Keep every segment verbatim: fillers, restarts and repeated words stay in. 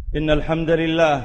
إن الحمد لله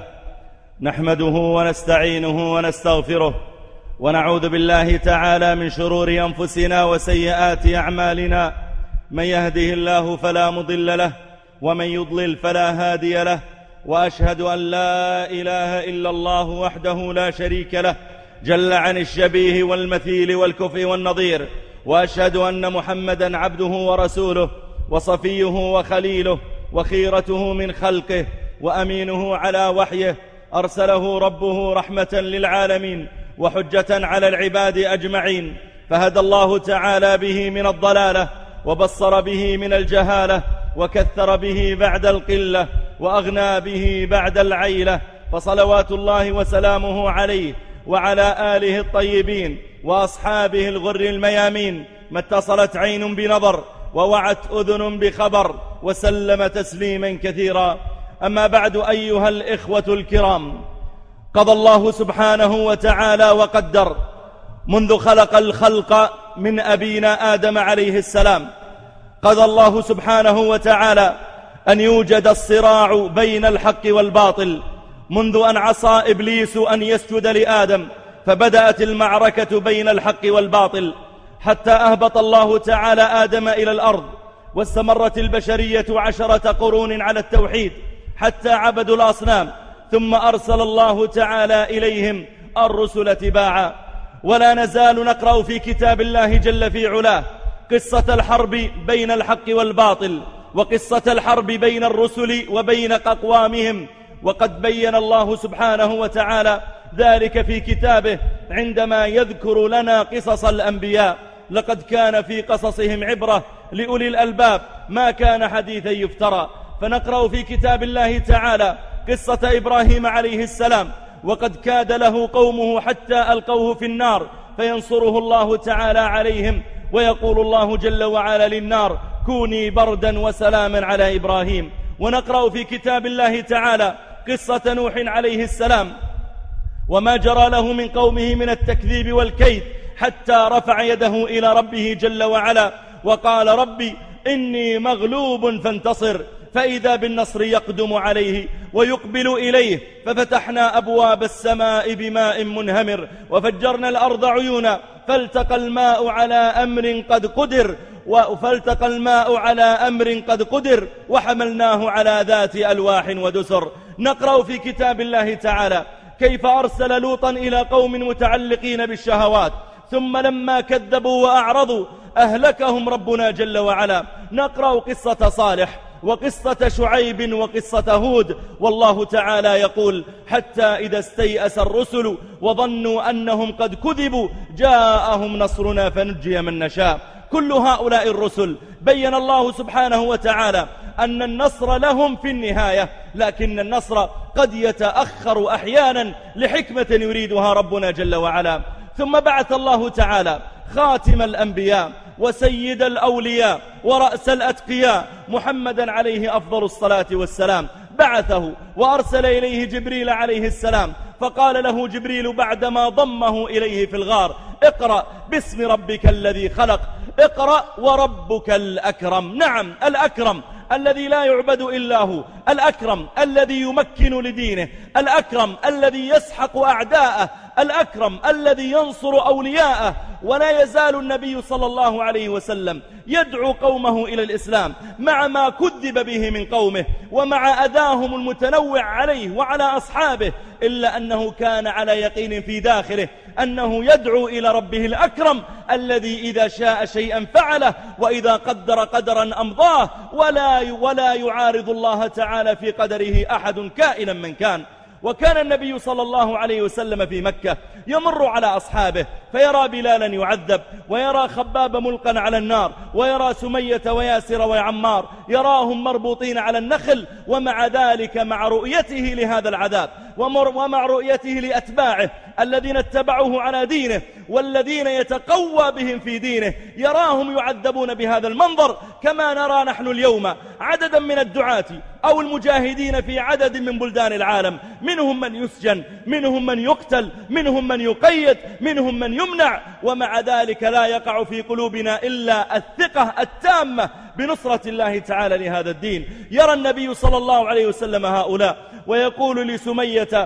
نحمده ونستعينه ونستغفره ونعوذ بالله تعالى من شرور أنفسنا وسيئات أعمالنا. من يهده الله فلا مضل له ومن يضلل فلا هادي له، وأشهد أن لا إله إلا الله وحده لا شريك له جل عن الشبيه والمثيل والكفء والنظير، وأشهد أن محمدا عبده ورسوله وصفيه وخليله وخيرته من خلقه وأمينه على وحيه، أرسله ربه رحمة للعالمين وحجة على العباد أجمعين، فهدى الله تعالى به من الضلالة وبصر به من الجهالة وكثر به بعد القلة وأغنى به بعد العيلة، فصلوات الله وسلامه عليه وعلى آله الطيبين وأصحابه الغر الميامين، ما اتصلت عين بنظر ووعت أذن بخبر، وسلم تسليما كثيرا. أما بعد، أيها الإخوة الكرام، قضى الله سبحانه وتعالى وقدر منذ خلق الخلق من أبينا آدم عليه السلام، قضى الله سبحانه وتعالى أن يوجد الصراع بين الحق والباطل، منذ أن عصى إبليس أن يسجد لآدم فبدأت المعركة بين الحق والباطل، حتى أهبط الله تعالى آدم إلى الأرض، واستمرت البشرية عشرة قرون على التوحيد حتى عبدوا الأصنام، ثم أرسل الله تعالى إليهم الرسل تباعا. ولا نزال نقرأ في كتاب الله جل في علاه قصة الحرب بين الحق والباطل، وقصة الحرب بين الرسل وبين أقوامهم، وقد بين الله سبحانه وتعالى ذلك في كتابه عندما يذكر لنا قصص الأنبياء. لقد كان في قصصهم عبرة لأولي الألباب، ما كان حديثا يفترى. فنقرأ في كتاب الله تعالى قصة إبراهيم عليه السلام، وقد كاد له قومه حتى ألقوه في النار، فينصره الله تعالى عليهم، ويقول الله جل وعلا للنار: كوني بردا وسلاما على إبراهيم. ونقرأ في كتاب الله تعالى قصة نوح عليه السلام، وما جرى له من قومه من التكذيب والكيد، حتى رفع يده إلى ربه جل وعلا وقال: ربي إني مغلوب فانتصر، فإذا بالنصر يقدم عليه ويقبل إليه، ففتحنا أبواب السماء بماء منهمر وفجرنا الأرض عيونا، فالتقى الماء على أمر قد قدر فالتقى الماء على أمر قد قدر وحملناه على ذات ألواح ودسر. نقرأ في كتاب الله تعالى كيف أرسل لوطا إلى قوم متعلقين بالشهوات، ثم لما كذبوا وأعرضوا أهلكهم ربنا جل وعلا. نقرأ قصة صالح وقصة شعيب وقصة هود، والله تعالى يقول: حتى إذا استيأس الرسل وظنوا أنهم قد كذبوا جاءهم نصرنا فنجي من نشاء. كل هؤلاء الرسل بين الله سبحانه وتعالى أن النصر لهم في النهاية، لكن النصر قد يتأخر أحيانا لحكمة يريدها ربنا جل وعلا. ثم بعث الله تعالى خاتم الأنبياء وسيد الأولياء ورأس الأتقياء محمدا عليه أفضل الصلاة والسلام، بعثه وأرسل إليه جبريل عليه السلام، فقال له جبريل بعدما ضمه إليه في الغار: اقرأ باسم ربك الذي خلق، اقرأ وربك الأكرم. نعم، الأكرم الذي لا يعبد إلا هو، الأكرم الذي يمكن لدينه، الأكرم الذي يسحق أعداءه، الأكرم الذي ينصر أولياءه. ولا يزال النبي صلى الله عليه وسلم يدعو قومه إلى الإسلام مع ما كذب به من قومه ومع أذاهم المتنوع عليه وعلى أصحابه، إلا أنه كان على يقين في داخله أنه يدعو إلى ربه الأكرم الذي إذا شاء شيئا فعله، وإذا قدر قدرا أمضاه، ولا ولا يعارض الله تعالى في قدره أحد كائنا من كان. وكان النبي صلى الله عليه وسلم في مكة يمر على أصحابه فيرى بلالا يعذب، ويرى خباب ملقا على النار، ويرى سمية وياسر وعمار يراهم مربوطين على النخل، ومع ذلك مع رؤيته لهذا العذاب ومع رؤيته لأتباعه الذين اتبعوه على دينه والذين يتقوى بهم في دينه، يراهم يعذبون بهذا المنظر، كما نرى نحن اليوم عددا من الدعاة أو المجاهدين في عدد من بلدان العالم، منهم من يسجن، منهم من يقتل، منهم من يقيد، منهم من يمنع، ومع ذلك لا يقع في قلوبنا إلا الثقة التامة بنصرة الله تعالى لهذا الدين. يرى النبي صلى الله عليه وسلم هؤلاء ويقول لسمية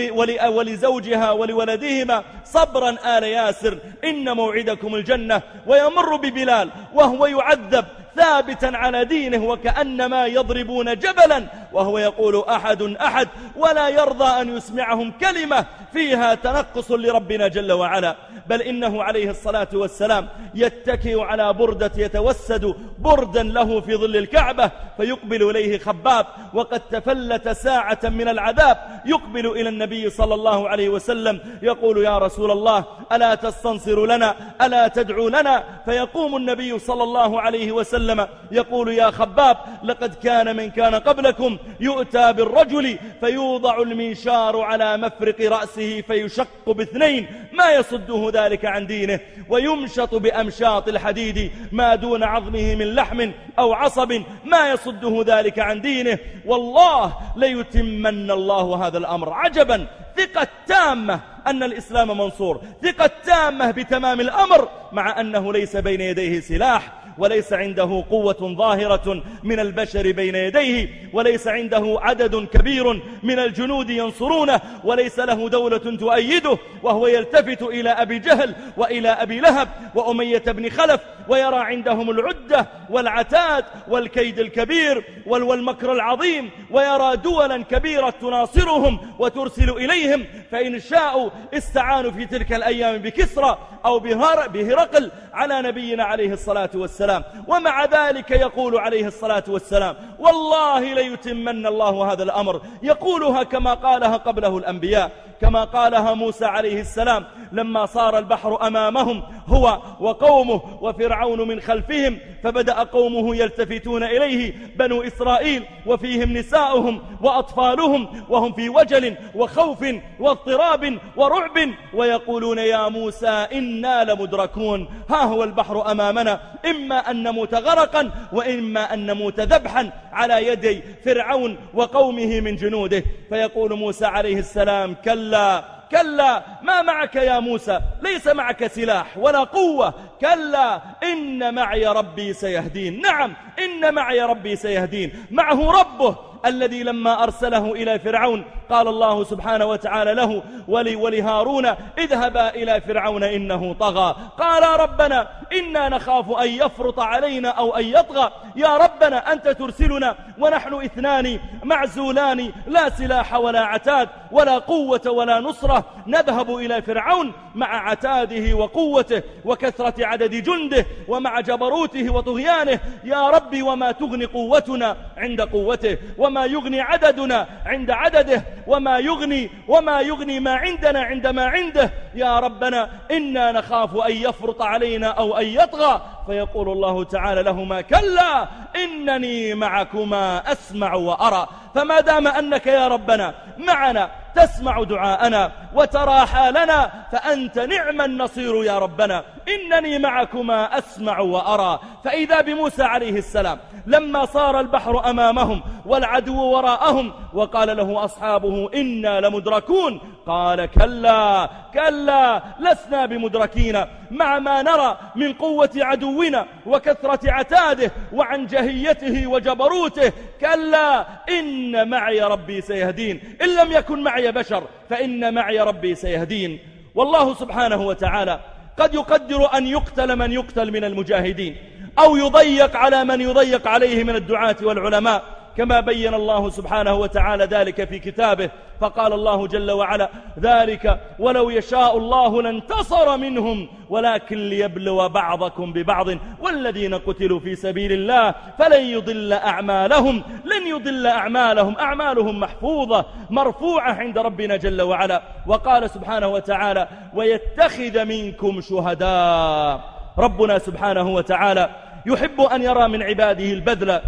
ولزوجها ولولدهما صبرا آل ياسر إن موعدكم الجنة، ويمر ببلال وهو يعذب ثابتا على دينه وكأنما يضربون جبلا وهو يقول أحد أحد، ولا يرضى أن يسمعهم كلمة فيها تنقص لربنا جل وعلا، بل إنه عليه الصلاة والسلام يتكئ على بردة يتوسد بردا له في ظل الكعبة، فيقبل إليه خباب وقد تفلت ساعة من العذاب، يقبل إلى النبي صلى الله عليه وسلم يقول يا رسول الله ألا تستنصر لنا ألا تدعو لنا؟ فيقوم النبي صلى الله عليه وسلم يقول يا خباب لقد كان من كان قبلكم يؤتى بالرجل فيوضع المنشار على مفرق رأسه فيشق باثنين ما يصده ذلك عن دينه، ويمشط بأمشاط الحديد ما دون عظمه من لحم أو عصب ما يصده ذلك عن دينه، والله ليتمن الله هذا الأمر. عجبا، ثقة تامة أن الإسلام منصور، ثقة تامة بتمام الأمر، مع أنه ليس بين يديه سلاح، وليس عنده قوة ظاهرة من البشر بين يديه، وليس عنده عدد كبير من الجنود ينصرونه، وليس له دولة تؤيده، وهو يلتفت إلى أبي جهل وإلى أبي لهب وأمية بن خلف ويرى عندهم العدة والعتاد والكيد الكبير والمكر العظيم، ويرى دولا كبيرة تناصرهم وترسل إليهم، فإن شاءوا استعانوا في تلك الأيام بكسرى أو بهرقل على نبينا عليه الصلاة والسلام. ومع ذلك يقول عليه الصلاة والسلام والله ليتمن الله هذا الأمر، يقولها كما قالها قبله الأنبياء، كما قالها موسى عليه السلام لما صار البحر أمامهم هو وقومه وفرعون من خلفهم، فبدأ قومه يلتفتون إليه بنو إسرائيل وفيهم نساؤهم وأطفالهم وهم في وجل وخوف واضطراب ورعب، ويقولون يا موسى إنا لمدركون، ها هو البحر أمامنا، إما أن نموت غرقا وإما أن نموت ذبحا على يدي فرعون وقومه من جنوده. فيقول موسى عليه السلام كلا كلا ما معك يا موسى، ليس معك سلاح ولا قوة، كلا إن معي ربي سيهدين. نعم إن معي ربي سيهدين، معه ربه الذي لما أرسله إلى فرعون قال الله سبحانه وتعالى له ولي ولهارون اذهبا إلى فرعون إنه طغى، قال ربنا إنا نخاف أن يفرط علينا أو أن يطغى، يا ربنا أنت ترسلنا ونحن اثنان معزولان لا سلاح ولا عتاد ولا قوة ولا نصرة، نذهب إلى فرعون مع عتاده وقوته وكثرة عدد جنده ومع جبروته وطغيانه، يا ربي وما تغني قوتنا عند قوته، وما يغني عددنا عند عدده، وما يغني وما يغني ما عندنا عند ما عنده، يا ربنا إنا نخاف أن يفرط علينا أو أن يطغى. فيقول الله تعالى لهما كلا إنني معكما أسمع وأرى. فما دام أنك يا ربنا معنا تسمع دعاءنا وترى حالنا فأنت نعم النصير يا ربنا، إنني معكما أسمع وأرى. فإذا بموسى عليه السلام لما صار البحر أمامهم والعدو وراءهم وقال له أصحابه إنا لمدركون، قال كلا كلا لسنا بمدركين، مع ما نرى من قوة عدونا وكثرة عتاده وعن جهيته وجبروته، كلا إن معي ربي سيهدين، إن لم يكن معي بشر فإن معي ربي سيهدين. والله سبحانه وتعالى قد يقدر أن يقتل من يقتل من المجاهدين، أو يضيق على من يضيق عليه من الدعاة والعلماء، كما بين الله سبحانه وتعالى ذلك في كتابه، فقال الله جل وعلا ذلك ولو يشاء الله لانتصر منهم ولكن ليبلو بعضكم ببعض والذين قتلوا في سبيل الله فلن يضل أعمالهم لن يضل أعمالهم أعمالهم محفوظة مرفوعة عند ربنا جل وعلا. وقال سبحانه وتعالى ويتخذ منكم شهداء. ربنا سبحانه وتعالى يحب أن يرى من عباده البذل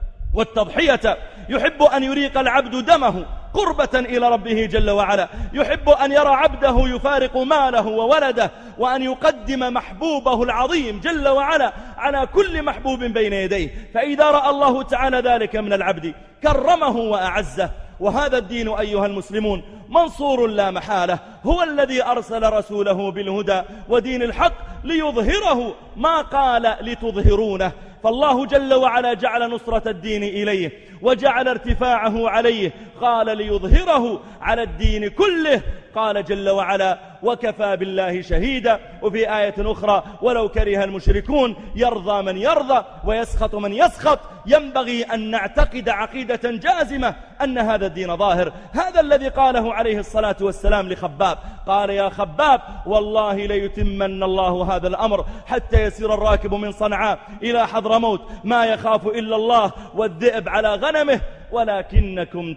والتضحية، يحب أن يريق العبد دمه قربة إلى ربه جل وعلا، يحب أن يرى عبده يفارق ماله وولده وأن يقدم محبوبه العظيم جل وعلا على كل محبوب بين يديه. فإذا رأى الله تعالى ذلك من العبد كرمه وأعزه. وهذا الدين أيها المسلمون منصور لا محالة، هو الذي أرسل رسوله بالهدى ودين الحق ليظهره، ما قال لتظهرونه، فالله جل وعلا جعل نصرة الدين إليه وجعل ارتفاعه عليه، قال ليظهره على الدين كله. قال جل وعلا وكفى بالله شهيدا. وفي آية أخرى ولو كره المشركون يرضى من يرضى ويسخط من يسخط. ينبغي أن نعتقد عقيدة جازمة أن هذا الدين ظاهر. هذا الذي قاله عليه الصلاة والسلام لخباب، قال يا خباب والله ليتمن الله هذا الأمر حتى يسير الراكب من صنعاء إلى حضرموت ما يخاف إلا الله والذئب على غنمه ولكنكم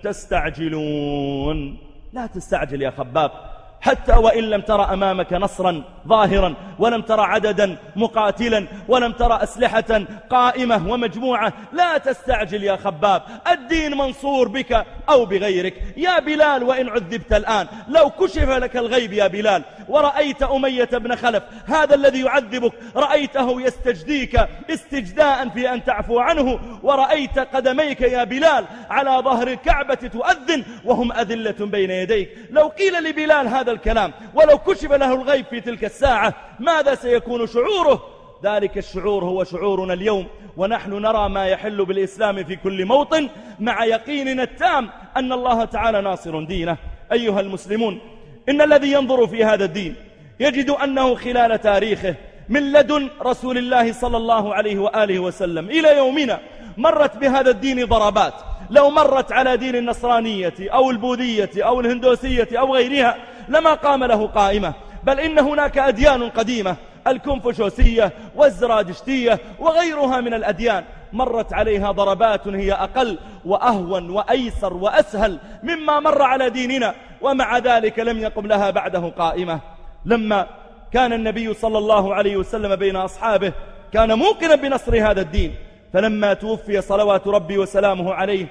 تستعجلون. لا تستعجل يا خباب، حتى وإن لم ترى أمامك نصرا ظاهرا ولم ترى عددا مقاتلا ولم ترى أسلحة قائمة ومجموعة، لا تستعجل يا خباب، الدين منصور بك أو بغيرك. يا بلال وإن عذبت الآن، لو كشف لك الغيب يا بلال ورأيت أمية بن خلف هذا الذي يعذبك، رأيته يستجديك استجداء في أن تعفو عنه، ورأيت قدميك يا بلال على ظهر الكعبة تؤذن وهم أذلة بين يديك، لو قيل لبلال هذا الكلام ولو كشف له الغيب في تلك الساعة ماذا سيكون شعوره؟ ذلك الشعور هو شعورنا اليوم، ونحن نرى ما يحل بالإسلام في كل موطن مع يقيننا التام أن الله تعالى ناصر دينه. أيها المسلمون، إن الذي ينظر في هذا الدين يجد أنه خلال تاريخه من لدن رسول الله صلى الله عليه وآله وسلم إلى يومنا مرت بهذا الدين ضربات. لو مرت على دين النصرانية أو البوذية أو الهندوسية أو غيرها لما قام له قائمة، بل إن هناك أديان قديمة الكونفوشيوسية والزرادشتية وغيرها من الأديان مرت عليها ضربات هي أقل وأهون وأيسر وأسهل مما مر على ديننا، ومع ذلك لم يقم لها بعده قائمة. لما كان النبي صلى الله عليه وسلم بين أصحابه كان موقنا بنصر هذا الدين، فلما توفي صلوات ربي وسلامه عليه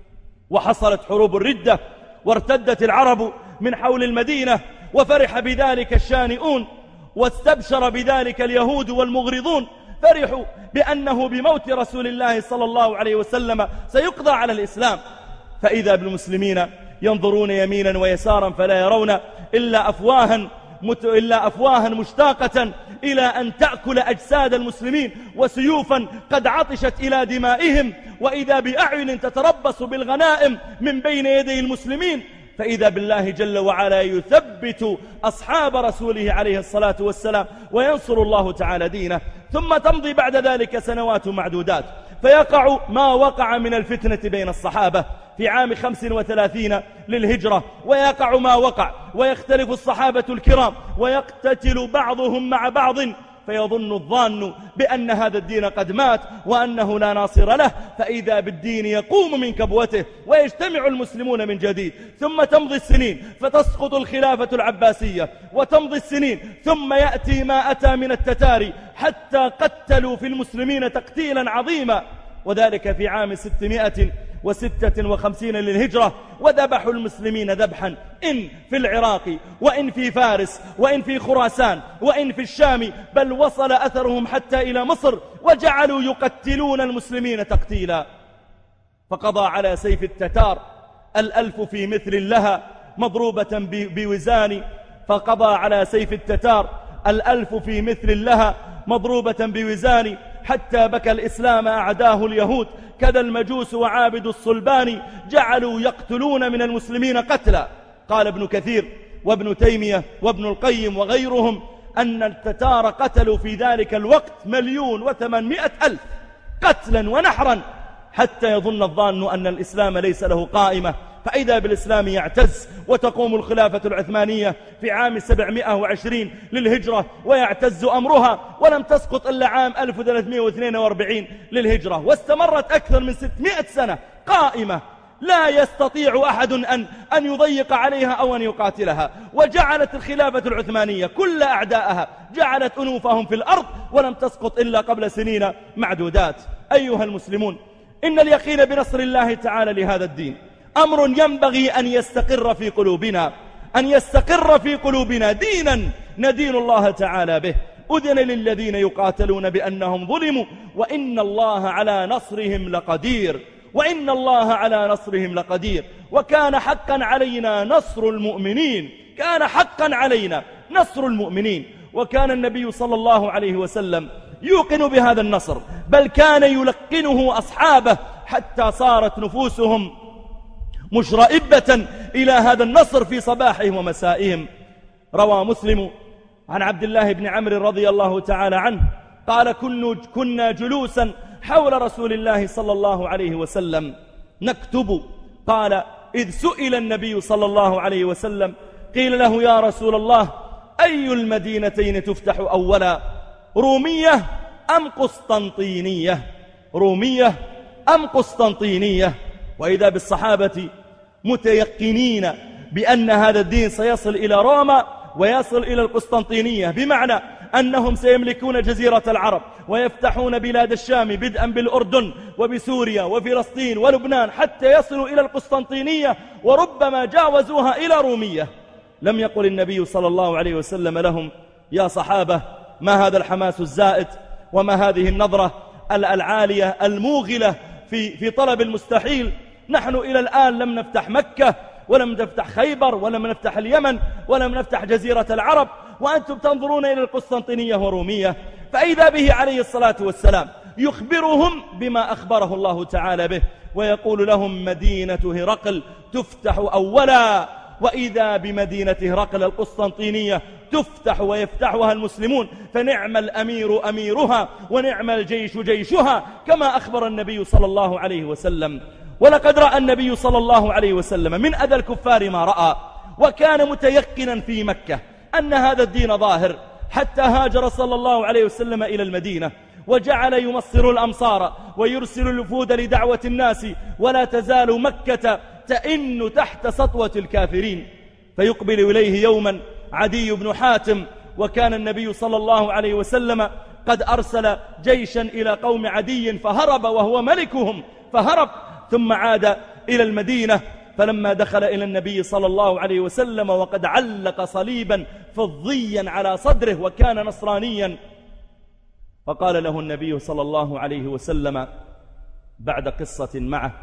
وحصلت حروب الردة وارتدت العرب من حول المدينة وفرح بذلك الشانئون واستبشر بذلك اليهود والمغرضون، فرحوا بأنه بموت رسول الله صلى الله عليه وسلم سيقضى على الإسلام، فإذا بالمسلمين ينظرون يمينا ويسارا فلا يرون إلا أفواها مت... إلا أفواها مشتاقة إلى أن تأكل أجساد المسلمين وسيوفا قد عطشت إلى دمائهم، وإذا بأعين تتربص بالغنائم من بين يدي المسلمين، فإذا بالله جل وعلا يثبت أصحاب رسوله عليه الصلاة والسلام وينصر الله تعالى دينه. ثم تمضي بعد ذلك سنوات معدودات فيقع ما وقع من الفتنة بين الصحابة في عام خمس وثلاثين للهجرة، ويقع ما وقع ويختلف الصحابة الكرام ويقتتل بعضهم مع بعض، فيظن الظان بأن هذا الدين قد مات وأنه لا ناصر له، فإذا بالدين يقوم من كبوته ويجتمع المسلمون من جديد. ثم تمضي السنين فتسقط الخلافة العباسية، وتمضي السنين ثم يأتي ما أتى من التتار حتى قتلوا في المسلمين تقتيلا عظيما، وذلك في عام ستمائة وستة وخمسين للهجرة، وذبحوا المسلمين ذبحا إن في العراق وإن في فارس وإن في خراسان وإن في الشام، بل وصل أثرهم حتى إلى مصر، وجعلوا يقتلون المسلمين تقتيلا. فقضى على سيف التتار الألف في مثل لها مضروبة بوزان، فقضى على سيف التتار الألف في مثل لها مضروبة بوزان، حتى بكى الإسلام أعداه اليهود كذا المجوس وعابد الصلبان، جعلوا يقتلون من المسلمين قتلا. قال ابن كثير وابن تيمية وابن القيم وغيرهم أن التتار قتلوا في ذلك الوقت مليون وثمانمائة ألف قتلا ونحرا، حتى يظن الظان أن الإسلام ليس له قائمة، فإذا بالإسلام يعتز، وتقوم الخلافة العثمانية في عام سبعمائة وعشرين للهجرة ويعتز أمرها، ولم تسقط إلا عام ألف وثلاثمائة واثنين وأربعين للهجرة، واستمرت أكثر من ستمائة سنة قائمة لا يستطيع أحد أن, أن يضيق عليها أو أن يقاتلها. وجعلت الخلافة العثمانية كل أعدائها جعلت أنوفهم في الأرض، ولم تسقط إلا قبل سنين معدودات. أيها المسلمون، إن اليقين بنصر الله تعالى لهذا الدين أمر ينبغي أن يستقر في قلوبنا، أن يستقر في قلوبنا دينا ندين الله تعالى به. أذن للذين يقاتلون بأنهم ظلموا وإن الله على نصرهم لقدير، وإن الله على نصرهم لقدير، وكان حقا علينا نصر المؤمنين، كان حقا علينا نصر المؤمنين. وكان النبي صلى الله عليه وسلم يوقن بهذا النصر، بل كان يلقنه أصحابه حتى صارت نفوسهم مشرئبة إلى هذا النصر في صباحهم ومسائهم. روى مسلم عن عبد الله بن عمرو رضي الله تعالى عنه قال: كنا جلوسا حول رسول الله صلى الله عليه وسلم نكتب. قال: إذ سئل النبي صلى الله عليه وسلم قيل له: يا رسول الله، أي المدينتين تفتح أولا، رومية أم قسطنطينية؟ رومية أم قسطنطينية؟ وإذا بالصحابة متيقنين بأن هذا الدين سيصل إلى روما ويصل إلى القسطنطينية، بمعنى أنهم سيملكون جزيرة العرب ويفتحون بلاد الشام بدءا بالأردن وبسوريا وفلسطين ولبنان حتى يصلوا إلى القسطنطينية، وربما جاوزوها إلى رومية. لم يقل النبي صلى الله عليه وسلم لهم: يا صحابة، ما هذا الحماس الزائد وما هذه النظرة العالية الموغلة في, في طلب المستحيل؟ نحن إلى الآن لم نفتح مكة ولم نفتح خيبر ولم نفتح اليمن ولم نفتح جزيرة العرب، وأنتم تنظرون إلى القسطنطينية ورومية. فإذا به عليه الصلاة والسلام يخبرهم بما أخبره الله تعالى به، ويقول لهم: مدينة هرقل تفتح أولا. وإذا بمدينة هرقل القسطنطينية تفتح ويفتحها المسلمون، فنعم الأمير أميرها ونعم الجيش جيشها، كما أخبر النبي صلى الله عليه وسلم. ولقد رأى النبي صلى الله عليه وسلم من أذى الكفار ما رأى، وكان متيقنا في مكة أن هذا الدين ظاهر، حتى هاجر صلى الله عليه وسلم إلى المدينة وجعل يمصر الأمصار ويرسل الوفود لدعوة الناس، ولا تزال مكة تئن تحت سطوة الكافرين. فيقبل إليه يوما عدي بن حاتم، وكان النبي صلى الله عليه وسلم قد أرسل جيشا إلى قوم عدي فهرب وهو ملكهم، فهرب ثم عاد إلى المدينة. فلما دخل إلى النبي صلى الله عليه وسلم وقد علق صليبا فضيا على صدره وكان نصرانيا، فقال له النبي صلى الله عليه وسلم بعد قصة معه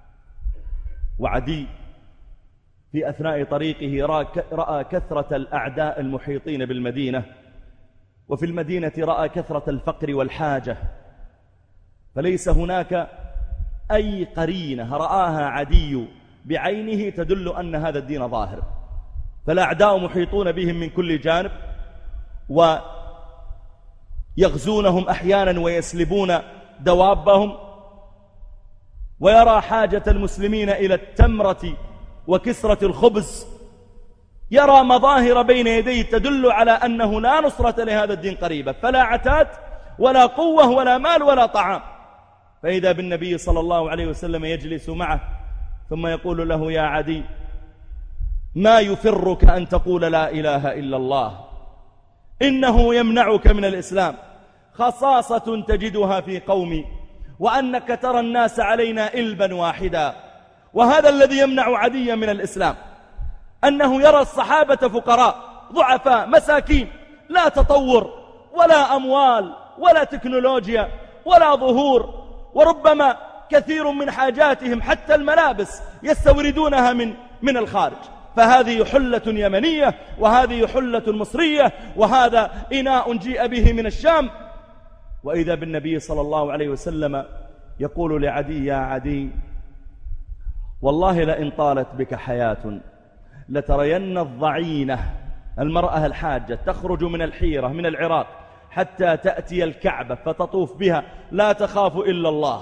وعدي في أثناء طريقه رأى كثرة الأعداء المحيطين بالمدينة، وفي المدينة رأى كثرة الفقر والحاجة، فليس هناك أي قرينة رآها عدي بعينه تدل أن هذا الدين ظاهر. فالأعداء محيطون بهم من كل جانب ويغزونهم أحيانا ويسلبون دوابهم، ويرى حاجة المسلمين إلى التمرة وكسرة الخبز، يرى مظاهر بين يديه تدل على أنه لا نصرة لهذا الدين قريبا، فلا عتاد ولا قوة ولا مال ولا طعام. فإذا بالنبي صلى الله عليه وسلم يجلس معه ثم يقول له: يا عدي، ما يفرك أن تقول لا إله إلا الله؟ إنه يمنعك من الإسلام خصاصة تجدها في قومي، وأنك ترى الناس علينا إلبا واحدا. وهذا الذي يمنع عديا من الإسلام، أنه يرى الصحابة فقراء ضعفاء مساكين، لا تطور ولا أموال ولا تكنولوجيا ولا ظهور، وربما كثير من حاجاتهم حتى الملابس يستوردونها من من الخارج. فهذه حلة يمنية وهذه حلة مصرية وهذا إناء جيء به من الشام. وإذا بالنبي صلى الله عليه وسلم يقول لعدي: يا عدي، والله لئن طالت بك حياة لترين الضعينة، المرأة الحاجة، تخرج من الحيرة من العراق حتى تأتي الكعبة فتطوف بها لا تخاف إلا الله.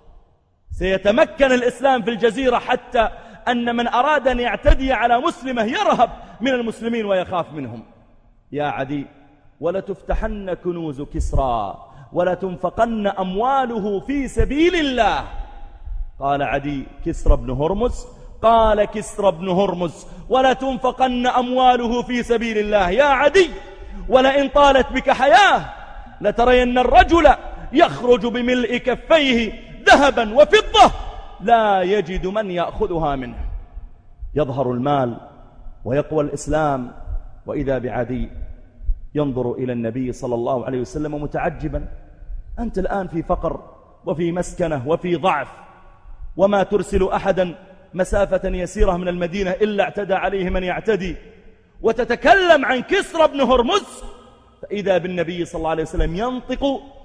سيتمكن الإسلام في الجزيرة حتى أن من أراد أن يعتدي على مسلمة يرهب من المسلمين ويخاف منهم. يا عدي، ولتفتحن كنوز كسرى ولتنفقن أمواله في سبيل الله. قال عدي: كسرى بن هرمز؟ قال: كسرى بن هرمز، ولتنفقن أمواله في سبيل الله. يا عدي، ولئن طالت بك حياة لترين الرجل يخرج بملء كفيه ذهبا وفضة لا يجد من يأخذها منه. يظهر المال ويقوى الإسلام، وإذا بعدي ينظر إلى النبي صلى الله عليه وسلم متعجبا: أنت الآن في فقر وفي مسكنة وفي ضعف، وما ترسل أحدا مسافة يسيرة من المدينة إلا اعتدى عليه من يعتدي، وتتكلم عن كسرى بن هرمز. فإذا بالنبي صلى الله عليه وسلم ينطق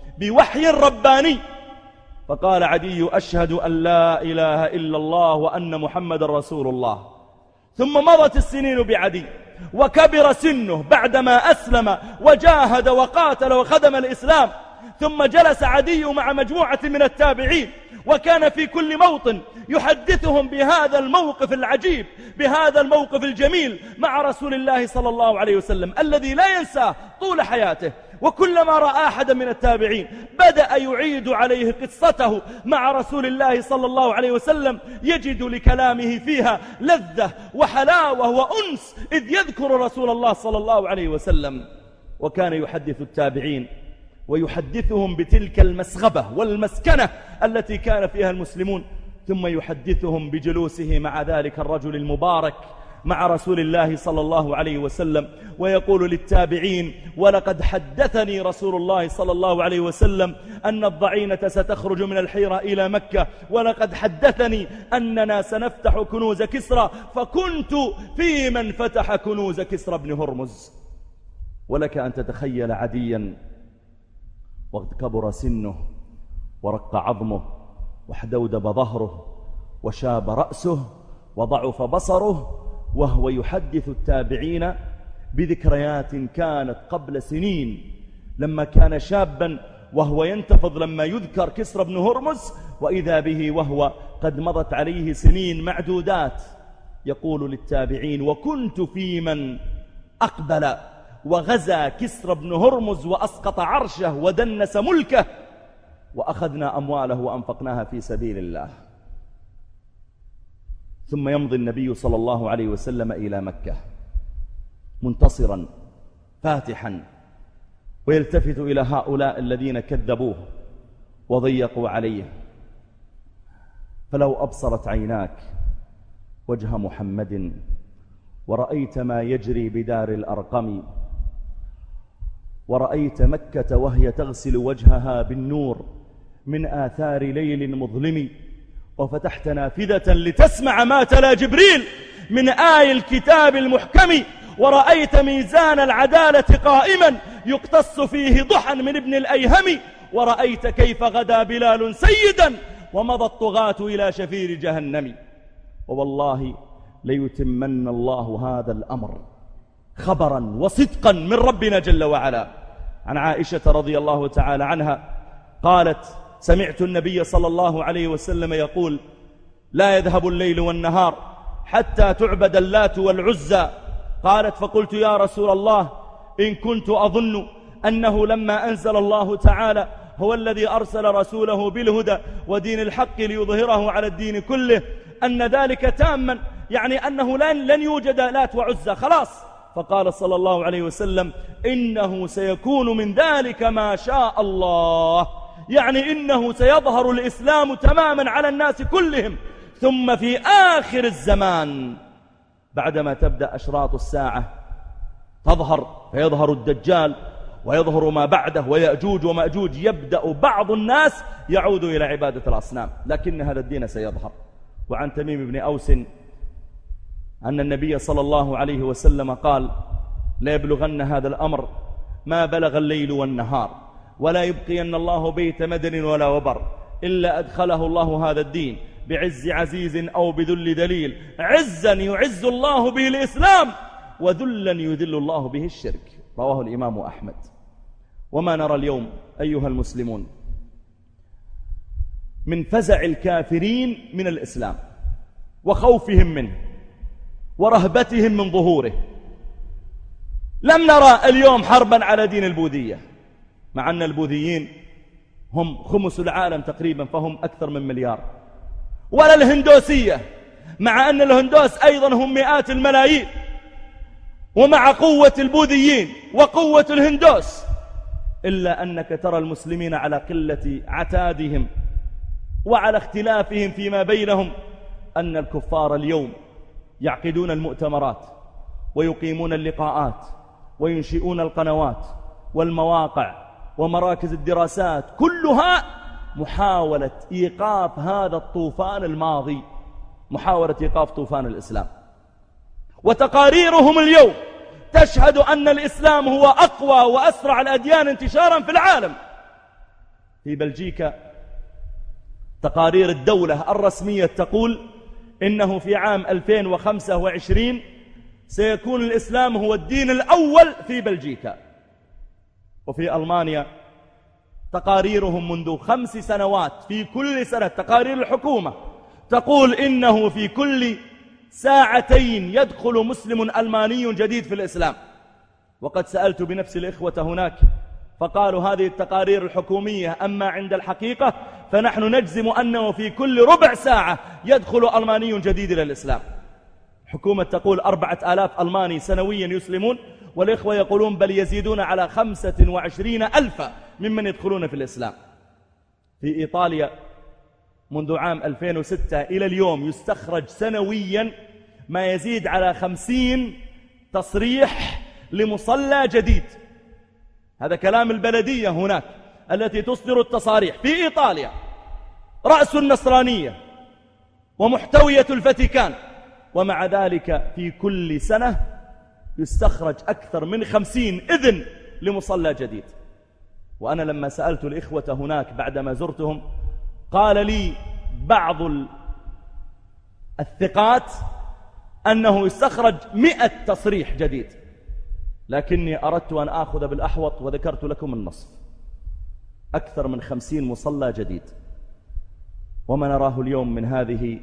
بوحي رباني. فقال عدي: أشهد أن لا إله إلا الله وأن محمد رسول الله. ثم مضت السنين بعدي وكبر سنه بعدما أسلم وجاهد وقاتل وخدم الإسلام. ثم جلس عدي مع مجموعة من التابعين، وكان في كل موطن يحدثهم بهذا الموقف العجيب، بهذا الموقف الجميل مع رسول الله صلى الله عليه وسلم الذي لا ينساه طول حياته. وكلما رأى أحدا من التابعين بدأ يعيد عليه قصته مع رسول الله صلى الله عليه وسلم، يجد لكلامه فيها لذة وحلاوة وأنس إذ يذكر رسول الله صلى الله عليه وسلم. وكان يحدث التابعين ويحدثهم بتلك المسغبة والمسكنة التي كان فيها المسلمون، ثم يحدثهم بجلوسه مع ذلك الرجل المبارك مع رسول الله صلى الله عليه وسلم، ويقول للتابعين: ولقد حدثني رسول الله صلى الله عليه وسلم أن الضعينة ستخرج من الحيرة إلى مكة، ولقد حدثني أننا سنفتح كنوز كسرى، فكنت في من فتح كنوز كسرى بن هرمز. ولك أن تتخيل عديا وقد كبر سنه ورق عظمه واحدودب ظهره وشاب رأسه وضعف بصره، وهو يحدث التابعين بذكريات كانت قبل سنين لما كان شابا وهو ينتفض لما يذكر كسرى بن هرمز، وإذا به وهو قد مضت عليه سنين معدودات. يقول للتابعين: وكنت في من أقبل وغزا كسرى بن هرمز وأسقط عرشه ودنس ملكه، وأخذنا أمواله وأنفقناها في سبيل الله. ثم يمضي النبي صلى الله عليه وسلم إلى مكة منتصرا فاتحا، ويلتفت إلى هؤلاء الذين كذبوه وضيقوا عليه: فلو أبصرت عيناك وجه محمد ورأيت ما يجري بدار الأرقم، ورأيت مكة وهي تغسل وجهها بالنور من آثار ليل مظلم، وفتحت نافذة لتسمع ما تلا جبريل من آي الكتاب المحكم، ورأيت ميزان العدالة قائما يقتص فيه ضحى من ابن الأيهم، ورأيت كيف غدا بلال سيدا ومضى الطغاة إلى شفير جهنم، ووالله ليتمن الله هذا الأمر خبرا وصدقا من ربنا جل وعلا. عن عائشة رضي الله تعالى عنها قالت: سمعت النبي صلى الله عليه وسلم يقول: لا يذهب الليل والنهار حتى تعبد اللات والعزى. قالت: فقلت يا رسول الله إن كنت أظن أنه لما أنزل الله تعالى هو الذي أرسل رسوله بالهدى ودين الحق ليظهره على الدين كله أن ذلك تاما، يعني أنه لن, لن يوجد لات وعزى خلاص. فقال صلى الله عليه وسلم: إنه سيكون من ذلك ما شاء الله، يعني إنه سيظهر الإسلام تماما على الناس كلهم. ثم في آخر الزمان بعدما تبدأ أشراط الساعة تظهر، فيظهر الدجال ويظهر ما بعده ويأجوج ومأجوج، يبدأ بعض الناس يعود إلى عبادة الأصنام، لكن هذا الدين سيظهر. وعن تميم بن أوس أن النبي صلى الله عليه وسلم قال: لا يبلغن هذا الأمر ما بلغ الليل والنهار، ولا يبقين الله بيت مدن ولا وبر إلا أدخله الله هذا الدين بعز عزيز أو بذل دليل، عزا يعز الله به الإسلام، وذلا يذل الله به الشرك. رواه الإمام أحمد. وما نرى اليوم أيها المسلمون من فزع الكافرين من الإسلام وخوفهم منه ورهبتهم من ظهوره. لم نرى اليوم حربا على دين البوذية، مع أن البوذيين هم خمس العالم تقريبا، فهم أكثر من مليار. ولا الهندوسية، مع أن الهندوس أيضا هم مئات الملايين، ومع قوة البوذيين وقوة الهندوس، إلا أنك ترى المسلمين على قلة عتادهم وعلى اختلافهم فيما بينهم، أن الكفار اليوم يعقدون المؤتمرات ويقيمون اللقاءات وينشئون القنوات والمواقع ومراكز الدراسات، كلها محاولة إيقاف هذا الطوفان الماضي، محاولة إيقاف طوفان الإسلام. وتقاريرهم اليوم تشهد أن الإسلام هو أقوى وأسرع الأديان انتشارا في العالم، في بلجيكا تقارير الدولة الرسمية تقول إنه في عام ألفين وخمسة وعشرين سيكون الإسلام هو الدين الأول في بلجيكا. وفي ألمانيا تقاريرهم منذ خمس سنوات في كل سنة، تقارير الحكومة تقول إنه في كل ساعتين يدخل مسلم ألماني جديد في الإسلام. وقد سألت بنفس الإخوة هناك فقالوا هذه التقارير الحكومية، أما عند الحقيقة فنحن نجزم أنه في كل ربع ساعة يدخل ألماني جديد إلى الإسلام. حكومة تقول أربعة آلاف ألماني سنويا يسلمون، والإخوة يقولون بل يزيدون على خمسة وعشرين ألفا ممن يدخلون في الإسلام. في إيطاليا منذ عام ألفين وستة إلى اليوم يستخرج سنويا ما يزيد على خمسين تصريح لمصلى جديد. هذا كلام البلدية هناك التي تصدر التصاريح في إيطاليا، رأس النصرانية ومحتوية الفاتيكان، ومع ذلك في كل سنة يستخرج أكثر من خمسين إذن لمصلى جديد. وأنا لما سألت الإخوة هناك بعدما زرتهم قال لي بعض الثقات أنه يستخرج مئة تصريح جديد، لكني أردت أن آخذ بالأحوط وذكرت لكم النصف، أكثر من خمسين مصلى جديد. وما نراه اليوم من هذه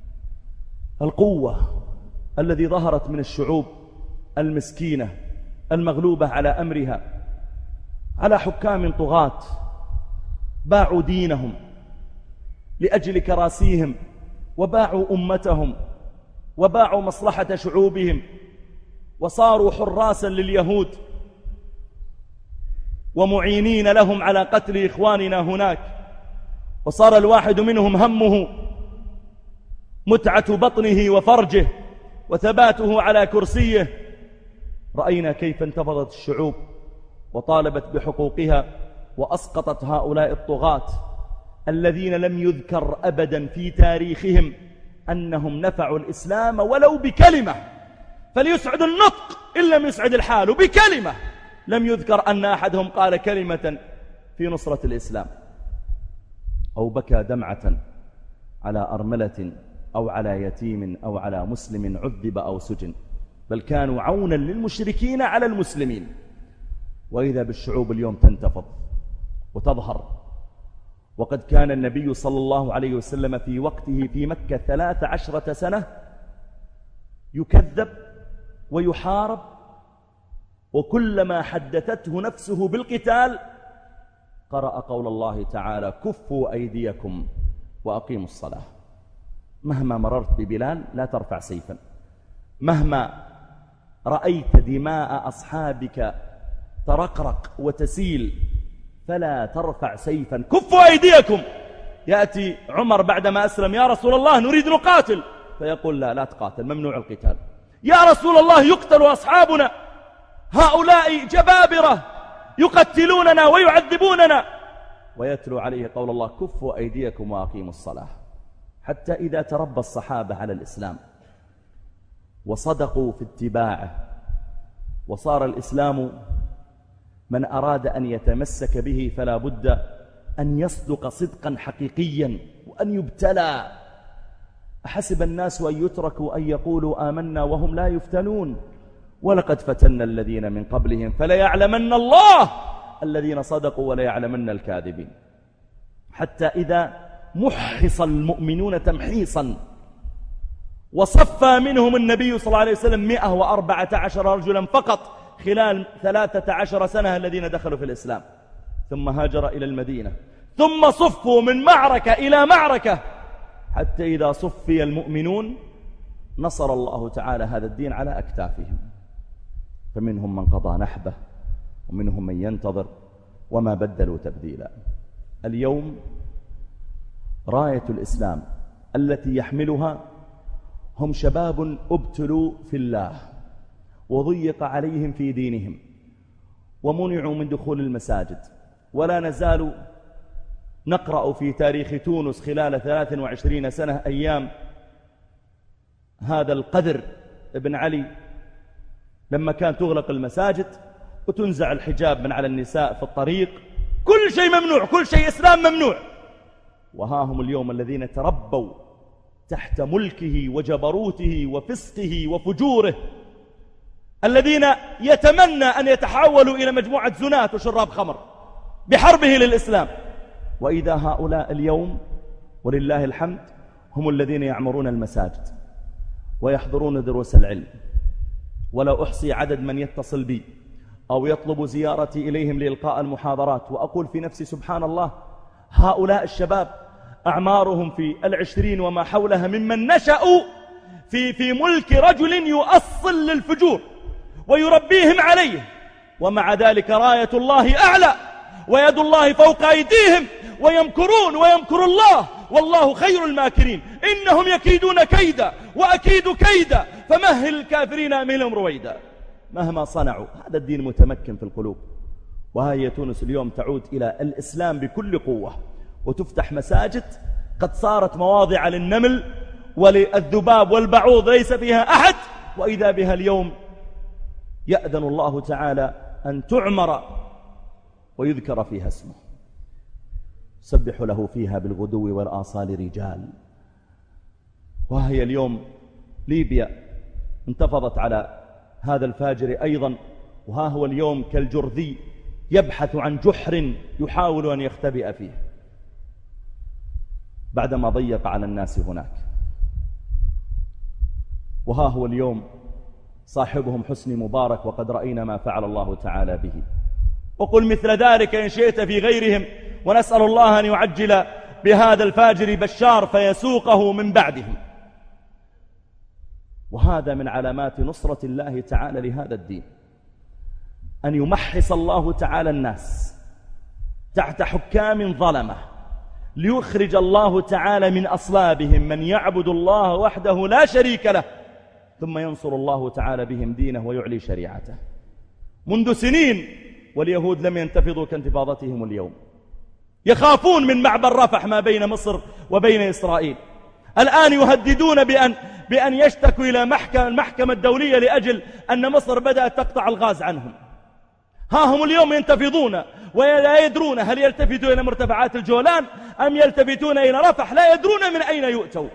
القوة الذي ظهرت من الشعوب المسكينة المغلوبة على أمرها، على حكام طغاة باعوا دينهم لأجل كراسيهم، وباعوا أمتهم، وباعوا مصلحة شعوبهم، وصاروا حراسا لليهود ومعينين لهم على قتل إخواننا هناك. وصار الواحد منهم همه متعة بطنه وفرجه وثباته على كرسيه. رأينا كيف انتفضت الشعوب وطالبت بحقوقها وأسقطت هؤلاء الطغاة الذين لم يذكر أبدا في تاريخهم أنهم نفعوا الإسلام ولو بكلمة، فليسعد النطق إن لم يسعد الحال. بكلمة لم يذكر أن أحدهم قال كلمة في نصرة الإسلام، أو بكى دمعة على أرملة أو على يتيم أو على مسلم عذب أو سجن، بل كانوا عونا للمشركين على المسلمين. وإذا بالشعوب اليوم تنتفض وتظهر. وقد كان النبي صلى الله عليه وسلم في وقته في مكة ثلاث عشرة سنة يكذب ويحارب، وكلما حدثته نفسه بالقتال قرأ قول الله تعالى: كفوا أيديكم وأقيموا الصلاة. مهما مررت ببلال لا ترفع سيفا، مهما رأيت دماء أصحابك ترقرق وتسيل فلا ترفع سيفا، كفوا أيديكم. يأتي عمر بعدما أسلم: يا رسول الله نريد نقاتل، فيقول: لا لا تقاتل، ممنوع القتال. يا رسول الله يقتل أصحابنا، هؤلاء جبابرة يقتلوننا ويعذبوننا. ويتلو عليه قول الله: كفوا أيديكم وأقيموا الصلاة. حتى إذا تربى الصحابة على الإسلام وصدقوا في اتباعه، وصار الإسلام من أراد أن يتمسك به فلا بد أن يصدق صدقا حقيقيا وأن يبتلى. أحسب الناس أن يتركوا أن يقولوا آمنا وهم لا يفتنون، ولقد فتنا الذين من قبلهم فليعلمن الله الذين صدقوا وليعلمن الكاذبين. حتى إذا محص المؤمنون تمحيصا وصفى منهم النبي صلى الله عليه وسلم مئة وأربعة عشر رجلا فقط خلال ثلاثة عشر سنة الذين دخلوا في الإسلام، ثم هاجر إلى المدينة، ثم صفوا من معركة إلى معركة، حتى إذا صفي المؤمنون نصر الله تعالى هذا الدين على أكتافهم. فمنهم من قضى نحبه ومنهم من ينتظر وما بدلوا تبديلا. اليوم راية الإسلام التي يحملها هم شباب ابتلوا في الله وضيق عليهم في دينهم ومنعوا من دخول المساجد. ولا نزال نقرأ في تاريخ تونس خلال ثلاث وعشرين سنة أيام هذا القدر ابن علي لما كان تغلق المساجد وتنزع الحجاب من على النساء في الطريق، كل شيء ممنوع، كل شيء إسلام ممنوع. وها هم اليوم الذين تربوا تحت ملكه وجبروته وفسقه وفجوره، الذين يتمنى أن يتحولوا إلى مجموعة زنات وشراب خمر بحربه للإسلام. وإذا هؤلاء اليوم ولله الحمد هم الذين يعمرون المساجد ويحضرون دروس العلم، ولا أحصي عدد من يتصل بي أو يطلب زيارتي إليهم لإلقاء المحاضرات، وأقول في نفسي سبحان الله، هؤلاء الشباب أعمارهم في العشرين وما حولها، ممن نشأوا في, في ملك رجل يؤصل للفجور ويربيهم عليه، ومع ذلك راية الله أعلى ويد الله فوق أيديهم، ويمكرون ويمكر الله والله خير الماكرين. إنهم يكيدون كيدا وأكيد كيدا فمهل الكافرين أمهلهم رويدا. مهما صنعوا هذا الدين متمكن في القلوب. وهي تونس اليوم تعود إلى الإسلام بكل قوة، وتفتح مساجد قد صارت مواضع للنمل وللذباب والبعوض ليس فيها أحد، وإذا بها اليوم يأذن الله تعالى أن تعمر ويذكر فيها اسمه، سبح له فيها بالغدو والآصال رجال. وهي اليوم ليبيا انتفضت على هذا الفاجر أيضا، وها هو اليوم كالجرذي يبحث عن جحر يحاول أن يختبئ فيه بعدما ضيق على الناس هناك. وها هو اليوم صاحبهم حسني مبارك، وقد رأينا ما فعل الله تعالى به. وقل مثل ذلك إن شئت في غيرهم، ونسأل الله أن يعجل بهذا الفاجر بشار فيسوقه من بعدهم. وهذا من علامات نصرة الله تعالى لهذا الدين، أن يمحص الله تعالى الناس تحت حكام ظلمة، ليخرج الله تعالى من أصلابهم من يعبد الله وحده لا شريك له، ثم ينصر الله تعالى بهم دينه ويعلي شريعته. منذ سنين واليهود لم ينتفضوا كانتفاضتهم اليوم، يخافون من معبر رفح ما بين مصر وبين إسرائيل. الآن يهددون بأن, بأن يشتكوا إلى محكمة المحكمة الدولية لأجل أن مصر بدأت تقطع الغاز عنهم. ها هم اليوم ينتفضون ولا يدرون هل يلتفتون إلى مرتفعات الجولان أم يلتفتون إلى رفح، لا يدرون من أين يؤتوا.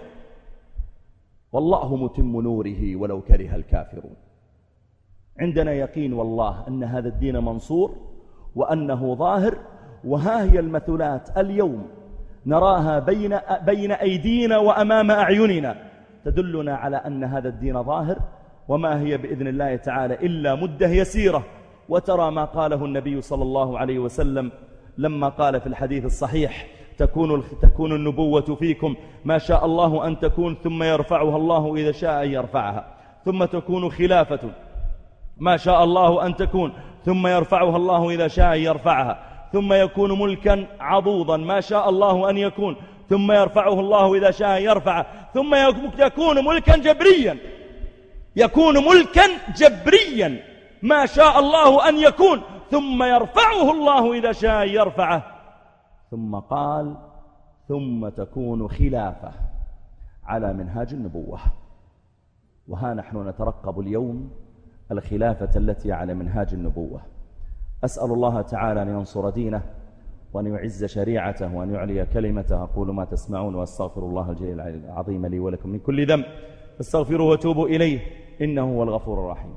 والله متم نوره ولو كره الكافرون. عندنا يقين والله أن هذا الدين منصور وأنه ظاهر. وها هي المثلات اليوم نراها بين, بين أيدينا وأمام أعيننا تدلنا على أن هذا الدين ظاهر، وما هي بإذن الله تعالى إلا مدة يسيرة. وترى ما قاله النبي صلى الله عليه وسلم لما قال في الحديث الصحيح: تكون, تكون النبوة فيكم ما شاء الله أن تكون، ثم يرفعها الله إذا شاء أن يرفعها، ثم تكون خلافة ما شاء الله أن تكون، ثم يرفعها الله إذا شاء أن يرفعها، ثم يكون ملكا عضوضا ما شاء الله أن يكون، ثم يرفعه الله إذا شاء أن يرفعه، ثم يكون ملكا جبريا، يكون ملكا جبريا ما شاء الله أن يكون، ثم يرفعه الله إذا شاء أن يرفعه. ثم قال: ثم تكون خلافة على منهاج النبوة. وها نحن نترقب اليوم الخلافة التي على منهاج النبوة. أسأل الله تعالى أن ينصر دينه وأن يعز شريعته وأن يعلي كلمته. أقول ما تسمعون وأستغفر الله الجليل العظيم لي ولكم من كل ذنب، فاستغفروه وتوبوا إليه إنه هو الغفور الرحيم.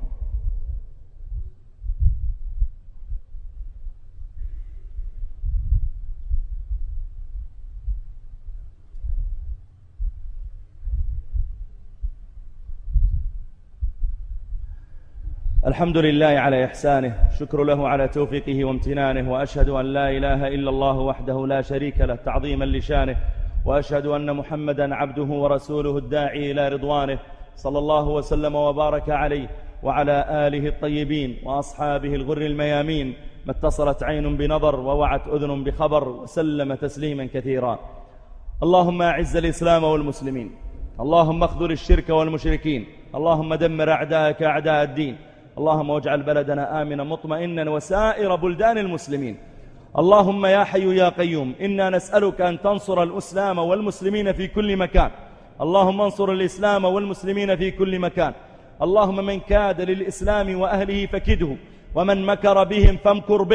الحمد لله على إحسانه، شكر له على توفيقه وامتنانه، وأشهد أن لا إله إلا الله وحده لا شريك له تعظيما لشانه، وأشهد أن محمدا عبده ورسوله الداعي إلى رضوانه، صلى الله وسلم وبارك عليه وعلى آله الطيبين وأصحابه الغر الميامين، ما اتصلت عين بنظر ووعت أذن بخبر، وسلم تسليما كثيرا. اللهم أعز الإسلام والمسلمين، اللهم اخذل الشرك والمشركين، اللهم دمر أعداءك أعداء الدين، اللهم واجعل بلدنا آمنا مطمئنا وسائر بلدان المسلمين. اللهم يا حي يا قيوم، إنا نسألك أن تنصر الإسلام والمسلمين في كل مكان. اللهم انصر الإسلام والمسلمين في كل مكان. اللهم من كاد للإسلام وأهله فكده، ومن مكر بهم فامكر به،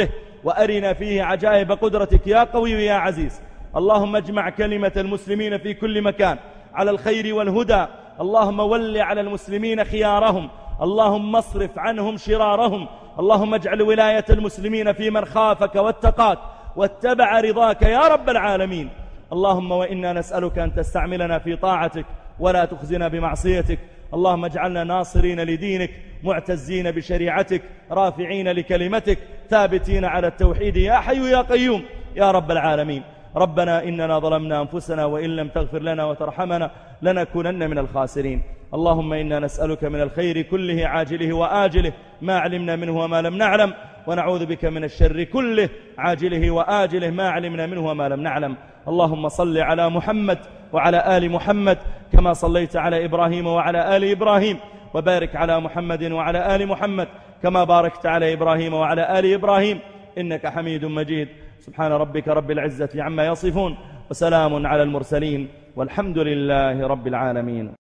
وأرنا فيه عجائب قدرتك يا قوي يا عزيز. اللهم اجمع كلمة المسلمين في كل مكان على الخير والهدى. اللهم ول على المسلمين خيارهم، اللهم اصرف عنهم شرارهم. اللهم اجعل ولاية المسلمين في من خافك واتقاك واتبع رضاك يا رب العالمين. اللهم وإنا نسألك أن تستعملنا في طاعتك ولا تخزنا بمعصيتك. اللهم اجعلنا ناصرين لدينك، معتزين بشريعتك، رافعين لكلمتك، ثابتين على التوحيد يا حي يا قيوم يا رب العالمين. ربنا إننا ظلمنا أنفسنا وإن لم تغفر لنا وترحمنا لنكونن من الخاسرين. اللهم إنا نسألك من الخير كله عاجله وآجله ما علمنا منه وما لم نعلم، ونعوذ بك من الشر كله عاجله وآجله ما علمنا منه وما لم نعلم. اللهم صل على محمد وعلى آل محمد كما صليت على إبراهيم وعلى آل إبراهيم، وبارك على محمد وعلى آل محمد كما باركت على إبراهيم وعلى آل إبراهيم إنك حميد مجيد. سبحان ربك رب العزة عما يصفون، وسلام على المرسلين، والحمد لله رب العالمين.